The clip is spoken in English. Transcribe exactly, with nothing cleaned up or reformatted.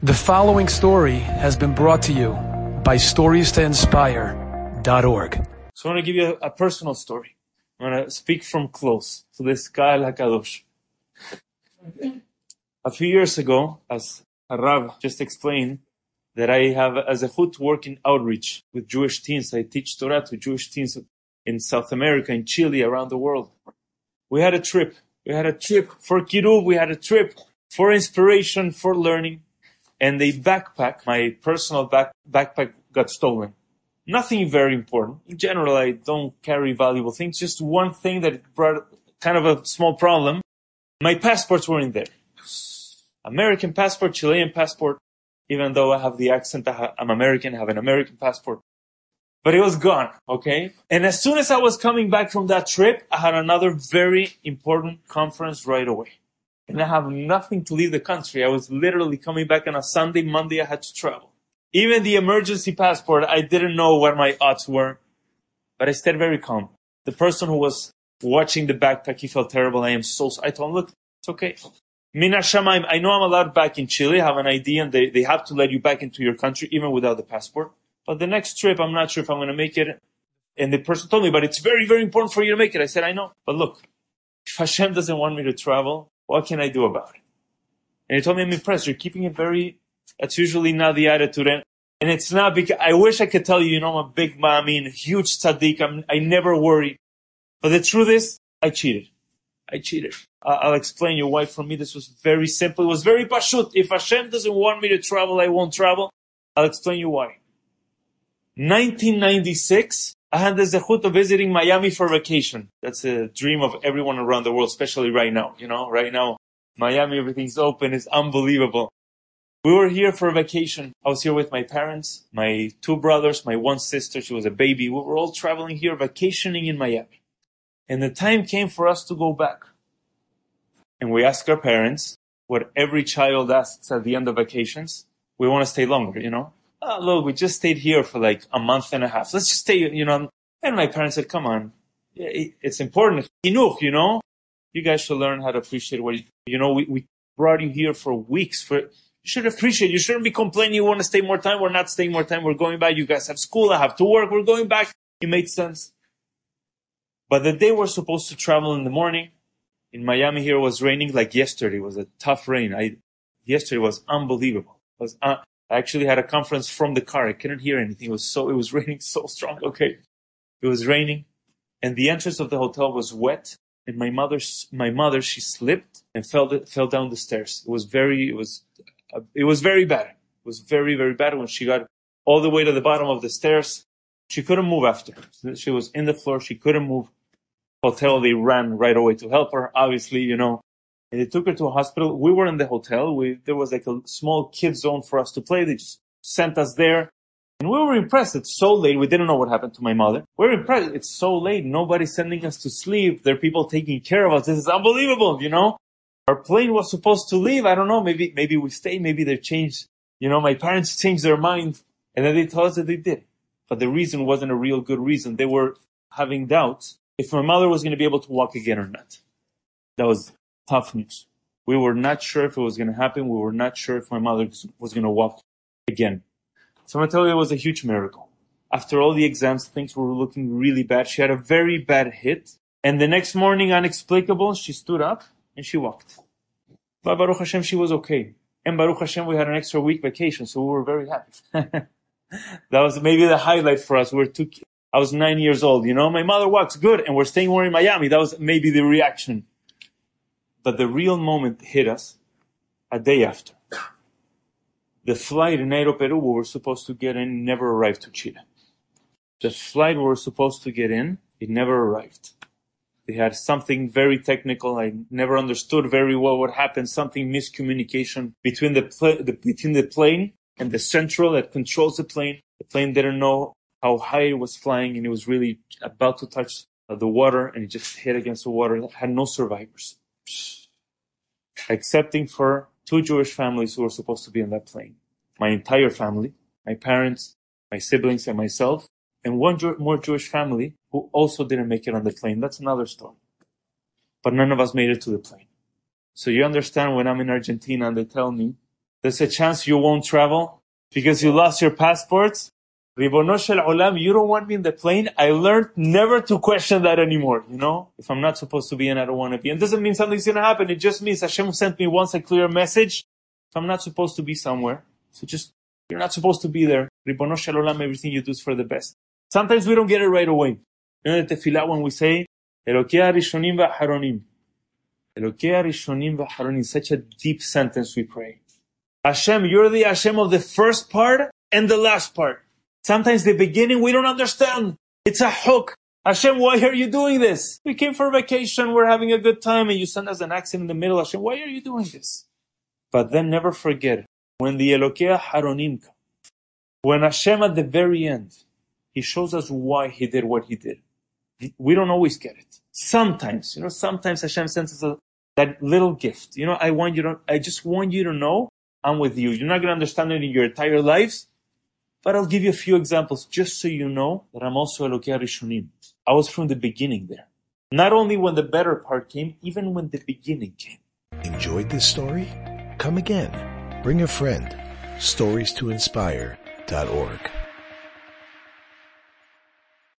The following story has been brought to you by stories to inspire dot org. So I want to give you a, a personal story. I'm going to speak from close to this Ka'el HaKadosh. A few years ago, as Rav just explained, that I have a zechut to work in outreach with Jewish teens. I teach Torah to Jewish teens in South America, in Chile, around the world. We had a trip. We had a trip for Kiruv. We had a trip for inspiration, for learning. And the backpack, my personal back, backpack got stolen. Nothing very important. In general, I don't carry valuable things. Just one thing that brought kind of a small problem. My passports were in there. American passport, Chilean passport. Even though I have the accent, I'm American, I have an American passport. But it was gone, okay? And as soon as I was coming back from that trip, I had another very important conference right away. And I have nothing to leave the country. I was literally coming back on a Sunday, Monday I had to travel. Even the emergency passport, I didn't know what my odds were. But I stayed very calm. The person who was watching the backpack, he felt terrible. I am so sorry. I told him, look, it's okay. Min Hashamayim, I know I'm allowed back in Chile, I have an I D and they, they have to let you back into your country even without the passport. But the next trip, I'm not sure if I'm going to make it. And the person told me, but it's very, very important for you to make it. I said, I know. But look, if Hashem doesn't want me to travel, what can I do about it? And he told me, I'm impressed. You're keeping it very, that's usually not the attitude. And, and it's not because, I wish I could tell you, you know, I'm a big ma'amin, a huge tzaddik. I'm, I never worry. But the truth is, I cheated. I cheated. Uh, I'll explain you why. For me, this was very simple. It was very pashut. If Hashem doesn't want me to travel, I won't travel. I'll explain you why. nineteen ninety-six, I had the zechut of visiting Miami for vacation. That's a dream of everyone around the world, especially right now. You know, right now, Miami, everything's open. It's unbelievable. We were here for a vacation. I was here with my parents, my two brothers, my one sister. She was a baby. We were all traveling here, vacationing in Miami. And the time came for us to go back. And we asked our parents what every child asks at the end of vacations. We want to stay longer, you know. Oh, look, we just stayed here for like a month and a half. Let's just stay, you know. And my parents said, come on, it's important. Chinuch, you know. You guys should learn how to appreciate what, you, you know, we, we brought you here for weeks. For, you should appreciate. You shouldn't be complaining you want to stay more time. We're not staying more time. We're going back. You guys have school. I have to work. We're going back. It made sense. But the day we're supposed to travel in the morning, in Miami here, it was raining like yesterday. It was a tough rain. I, yesterday was unbelievable. It was, uh, I actually had a conference from the car. I couldn't hear anything. It was so, it was raining so strong. Okay. It was raining and the entrance of the hotel was wet. And my mother, my mother, she slipped and fell, fell down the stairs. It was very, it was, uh, it was very bad. It was very, very bad. When she got all the way to the bottom of the stairs, she couldn't move after. She was in the floor. She couldn't move. Hotel, they ran right away to help her, obviously, you know. And they took her to a hospital. We were in the hotel. We, there was like a small kid zone for us to play. They just sent us there. And we were impressed. It's so late. We didn't know what happened to my mother. We're impressed. It's so late. Nobody's sending us to sleep. There are people taking care of us. This is unbelievable, you know. Our plane was supposed to leave. I don't know. Maybe, maybe we stayed. Maybe they changed. You know, my parents changed their mind. And then they told us that they did. But the reason wasn't a real good reason. They were having doubts if my mother was going to be able to walk again or not. That was tough news. We were not sure if it was going to happen. We were not sure if my mother was going to walk again. So I'm going to tell you, it was a huge miracle. After all the exams, things were looking really bad. She had a very bad hit. And the next morning, unexplicable, she stood up and she walked. But Baruch Hashem, she was okay. And Baruch Hashem, we had an extra week vacation, so we were very happy. That was maybe the highlight for us. We were two kids. I was nine years old, you know, my mother walks good and we're staying more in Miami. That was maybe the reaction. But the real moment hit us a day after. The flight in Nairo, Peru, we were supposed to get in, never arrived to Chile. The flight we were supposed to get in, it never arrived. They had something very technical. I never understood very well what happened. Something miscommunication between the, pl- the, between the plane and the central that controls the plane. The plane didn't know how high it was flying, and it was really about to touch uh, the water, and it just hit against the water. It had no survivors, excepting for two Jewish families who were supposed to be in that plane. My entire family, my parents, my siblings, and myself, and one Jew- more Jewish family who also didn't make it on the plane. That's another story. But none of us made it to the plane. So you understand, when I'm in Argentina and they tell me there's a chance you won't travel because you lost your passports. Ribono shel olam, you don't want me in the plane. I learned never to question that anymore, you know? If I'm not supposed to be and I don't want to be. And it doesn't mean something's going to happen. It just means Hashem sent me once a clear message. If I'm not supposed to be somewhere, so just, you're not supposed to be there. Ribono shel olam, everything you do is for the best. Sometimes we don't get it right away. You know, the tefillah when we say, Elokei HaRishonim v'Aharonim. Elokei HaRishonim v'Aharonim. Such a deep sentence we pray. Hashem, you're the Hashem of the first part and the last part. Sometimes the beginning we don't understand. It's a hook. Hashem, why are you doing this? We came for vacation, we're having a good time, and you send us an accident in the middle. Hashem, why are you doing this? But then never forget, when the Elokei HaRonim comes, when Hashem at the very end, He shows us why He did what He did. We don't always get it. Sometimes, you know, sometimes Hashem sends us a, that little gift. You know, I want you to, I just want you to know I'm with you. You're not going to understand it in your entire lives. But I'll give you a few examples just so you know that I'm also Elokei HaRishonim. I was from the beginning there. Not only when the better part came, even when the beginning came. Enjoyed this story? Come again. Bring a friend. stories to inspire dot org